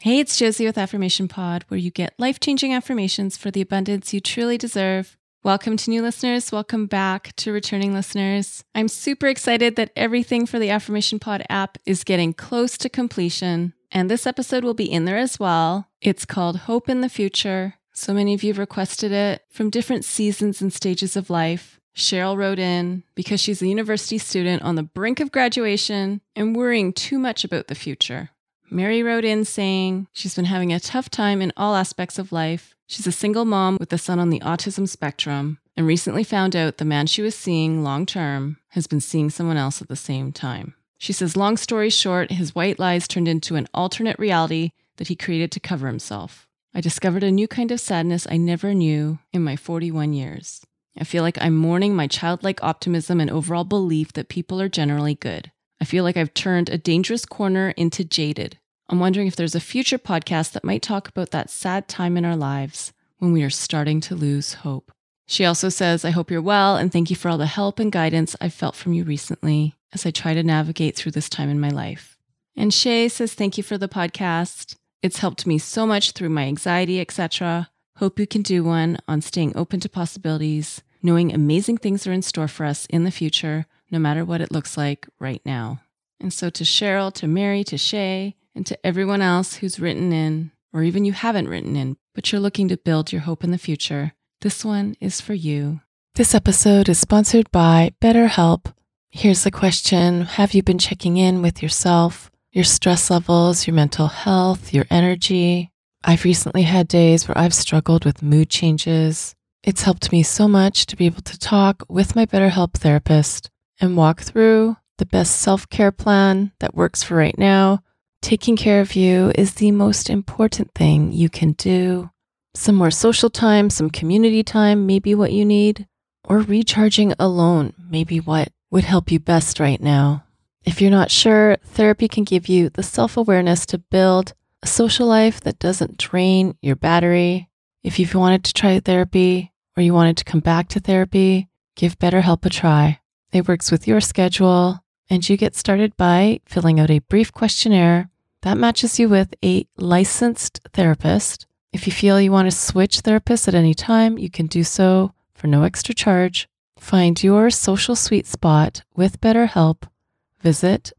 Hey, it's Josie with Affirmation Pod, where you get life-changing affirmations for the abundance you truly deserve. Welcome to new listeners. Welcome back to returning listeners. I'm super excited that everything for the Affirmation Pod app is getting close to completion, and this episode will be in there as well. It's called Hope in the Future. So many of you have requested it from different seasons and stages of life. Cheryl wrote in because she's a university student on the brink of graduation and worrying too much about the future. Mary wrote in saying she's been having a tough time in all aspects of life. She's a single mom with a son on the autism spectrum and recently found out the man she was seeing long-term has been seeing someone else at the same time. She says, long story short, his white lies turned into an alternate reality that he created to cover himself. I discovered a new kind of sadness I never knew in my 41 years. I feel like I'm mourning my childlike optimism and overall belief that people are generally good. I feel like I've turned a dangerous corner into jaded. I'm wondering if there's a future podcast that might talk about that sad time in our lives when we are starting to lose hope. She also says, I hope you're well and thank you for all the help and guidance I've felt from you recently as I try to navigate through this time in my life. And Shay says, thank you for the podcast. It's helped me so much through my anxiety, etc. Hope you can do one on staying open to possibilities, knowing amazing things are in store for us in the future, no matter what it looks like right now. And so to Cheryl, to Mary, to Shay, and to everyone else who's written in, or even you haven't written in, but you're looking to build your hope in the future, this one is for you. This episode is sponsored by BetterHelp. Here's the question. Have you been checking in with yourself, your stress levels, your mental health, your energy? I've recently had days where I've struggled with mood changes. It's helped me so much to be able to talk with my BetterHelp therapist and walk through the best self-care plan that works for right now. Taking care of you is the most important thing you can do. Some more social time, some community time, maybe what you need, or recharging alone, maybe what would help you best right now. If you're not sure, therapy can give you the self-awareness to build a social life that doesn't drain your battery. If you've wanted to try therapy or you wanted to come back to therapy, give BetterHelp a try. It works with your schedule, and you get started by filling out a brief questionnaire that matches you with a licensed therapist. If you feel you want to switch therapists at any time, you can do so for no extra charge. Find your social sweet spot with BetterHelp. Visit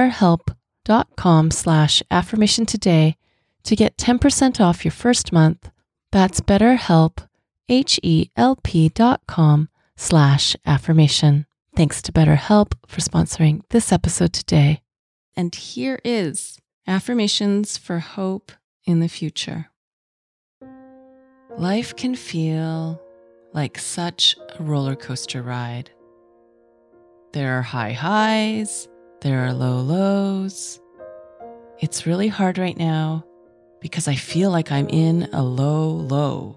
betterhelp.com/affirmation today to get 10% off your first month. That's BetterHelp, HELP.com/affirmation. Thanks to BetterHelp for sponsoring this episode today. And here is affirmations for hope in the future. Life can feel like such a roller coaster ride. There are high highs, there are low lows. It's really hard right now because I feel like I'm in a low low.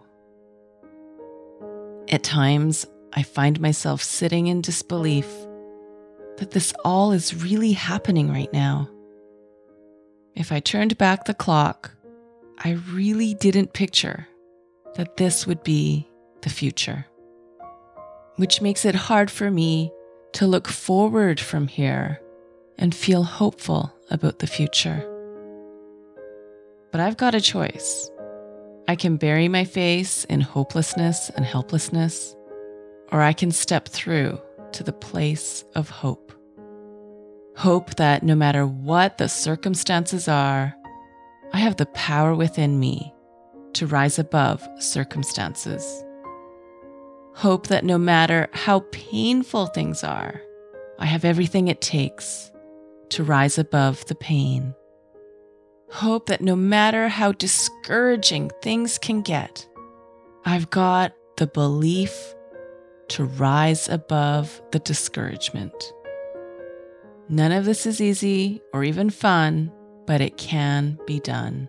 At times, I find myself sitting in disbelief that this all is really happening right now. If I turned back the clock, I really didn't picture that this would be the future, which makes it hard for me to look forward from here and feel hopeful about the future. But I've got a choice. I can bury my face in hopelessness and helplessness, or I can step through to the place of hope. Hope that no matter what the circumstances are, I have the power within me to rise above circumstances. Hope that no matter how painful things are, I have everything it takes to rise above the pain. Hope that no matter how discouraging things can get, I've got the belief to rise above the discouragement. None of this is easy or even fun, but it can be done.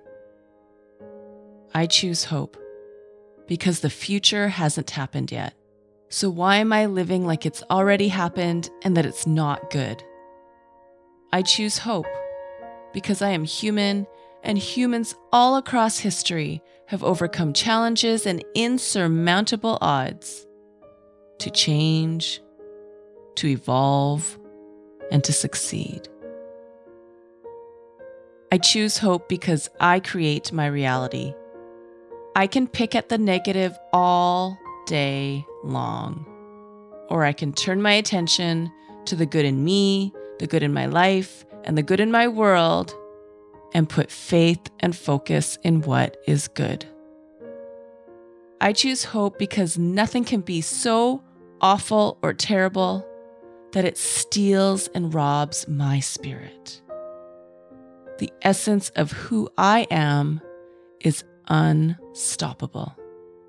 I choose hope because the future hasn't happened yet. So why am I living like it's already happened and that it's not good? I choose hope because I am human, and humans all across history have overcome challenges and insurmountable odds to change, to evolve, and to succeed. I choose hope because I create my reality. I can pick at the negative all day long, or I can turn my attention to the good in me, the good in my life, and the good in my world, and put faith and focus in what is good. I choose hope because nothing can be so awful or terrible that it steals and robs my spirit. The essence of who I am is unstoppable.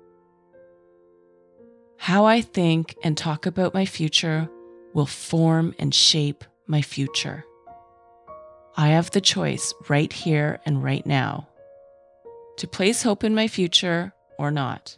How I think and talk about my future will form and shape my future. I have the choice right here and right now to place hope in my future or not.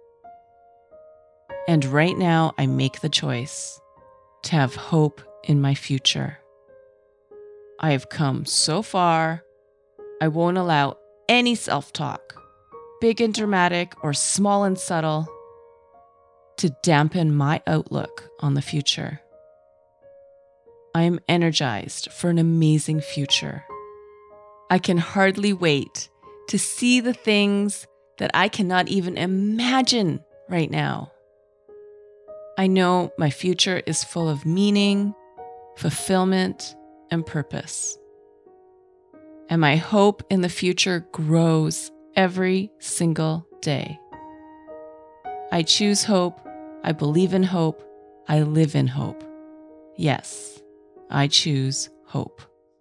And right now, I make the choice to have hope in my future. I have come so far, I won't allow any self-talk, big and dramatic or small and subtle, to dampen my outlook on the future. I am energized for an amazing future. I can hardly wait to see the things that I cannot even imagine right now. I know my future is full of meaning, fulfillment, and purpose. And my hope in the future grows every single day. I choose hope. I believe in hope. I live in hope. Yes, I choose hope.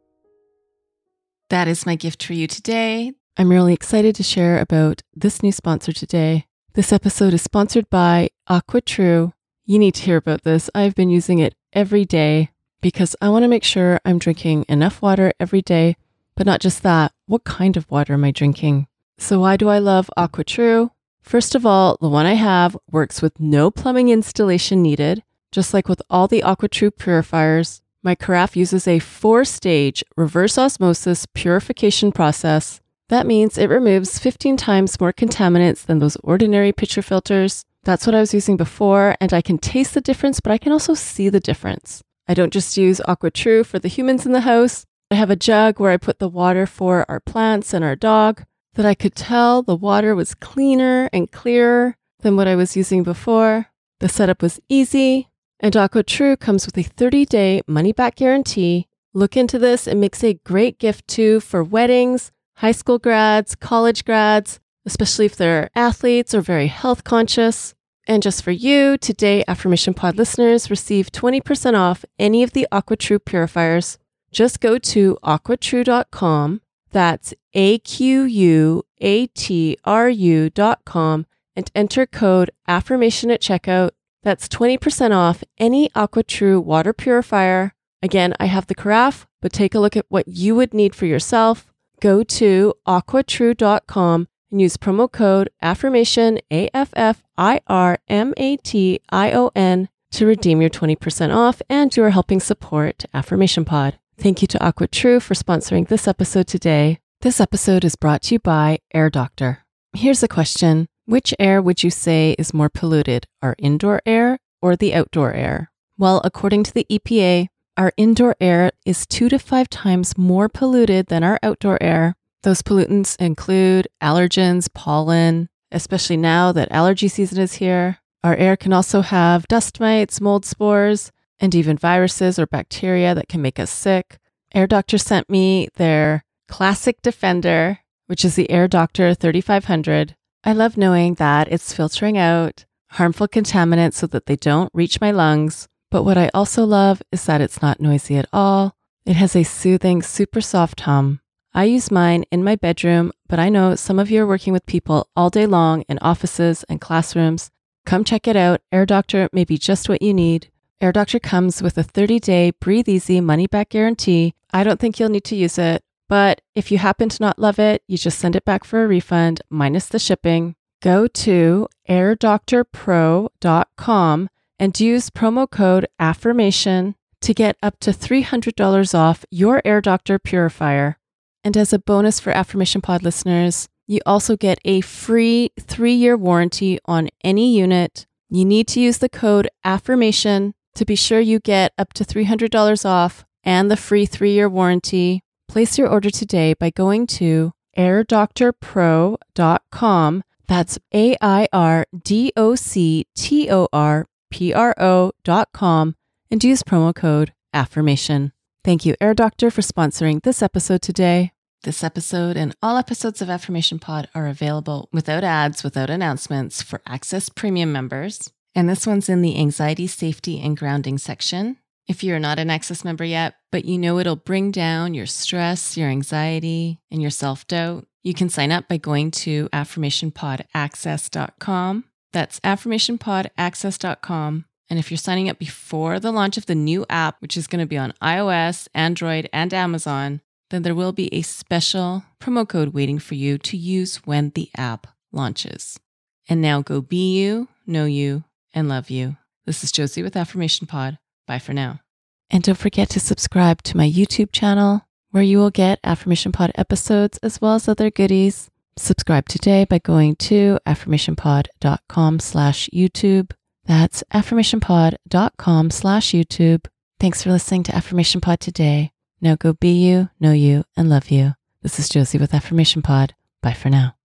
That is my gift for you today. I'm really excited to share about this new sponsor today. This episode is sponsored by AquaTrue. You need to hear about this. I've been using it every day because I want to make sure I'm drinking enough water every day, but not just that. What kind of water am I drinking? So why do I love AquaTrue? First of all, the one I have works with no plumbing installation needed. Just like with all the AquaTrue purifiers, my carafe uses a 4-stage reverse osmosis purification process. That means it removes 15 times more contaminants than those ordinary pitcher filters. That's what I was using before, and I can taste the difference, but I can also see the difference. I don't just use AquaTrue for the humans in the house. I have a jug where I put the water for our plants and our dog, that I could tell the water was cleaner and clearer than what I was using before. The setup was easy, and AquaTrue comes with a 30-day money-back guarantee. Look into this. It makes a great gift too for weddings, high school grads, college grads, especially if they're athletes or very health conscious. And just for you, today Affirmation Pod listeners receive 20% off any of the AquaTrue purifiers. Just go to aquatrue.com. That's AQUATRU.com and enter code AFFIRMATION at checkout. That's 20% off any AquaTrue water purifier. Again, I have the carafe, but take a look at what you would need for yourself. Go to aquatrue.com and use promo code AFFIRMATION, AFFIRMATION, to redeem your 20% off, and you are helping support Affirmation Pod. Thank you to AquaTrue for sponsoring this episode today. This episode is brought to you by Air Doctor. Here's a question. Which air would you say is more polluted, our indoor air or the outdoor air? Well, according to the EPA, our indoor air is 2 to 5 times more polluted than our outdoor air. Those pollutants include allergens, pollen, especially now that allergy season is here. Our air can also have dust mites, mold spores, and even viruses or bacteria that can make us sick. Air Doctor sent me their Classic Defender, which is the Air Doctor 3500. I love knowing that it's filtering out harmful contaminants so that they don't reach my lungs. But what I also love is that it's not noisy at all. It has a soothing, super soft hum. I use mine in my bedroom, but I know some of you are working with people all day long in offices and classrooms. Come check it out. Air Doctor may be just what you need. Air Doctor comes with a 30-day breathe easy money-back guarantee. I don't think you'll need to use it, but if you happen to not love it, you just send it back for a refund minus the shipping. Go to airdoctorpro.com and use promo code AFFIRMATION to get up to $300 off your Air Doctor purifier. And as a bonus for Affirmation Pod listeners, you also get a free 3-year warranty on any unit. You need to use the code AFFIRMATION to be sure you get up to $300 off and the free 3-year warranty. Place your order today by going to airdoctorpro.com. That's AIRDOCTORPRO.com and use promo code AFFIRMATION. Thank you, Air Doctor, for sponsoring this episode today. This episode and all episodes of Affirmation Pod are available without ads, without announcements for Access Premium members. And this one's in the Anxiety, Safety, and Grounding section. If you're not an Access member yet, but you know it'll bring down your stress, your anxiety, and your self-doubt, you can sign up by going to affirmationpodaccess.com. That's affirmationpodaccess.com. And if you're signing up before the launch of the new app, which is going to be on iOS, Android, and Amazon, then there will be a special promo code waiting for you to use when the app launches. And now go be you, know you, and love you. This is Josie with Affirmation Pod. Bye for now. And don't forget to subscribe to my YouTube channel, where you will get Affirmation Pod episodes as well as other goodies. Subscribe today by going to affirmationpod.com/YouTube. That's affirmationpod.com/YouTube. Thanks for listening to Affirmation Pod today. Now go be you, know you, and love you. This is Josie with Affirmation Pod. Bye for now.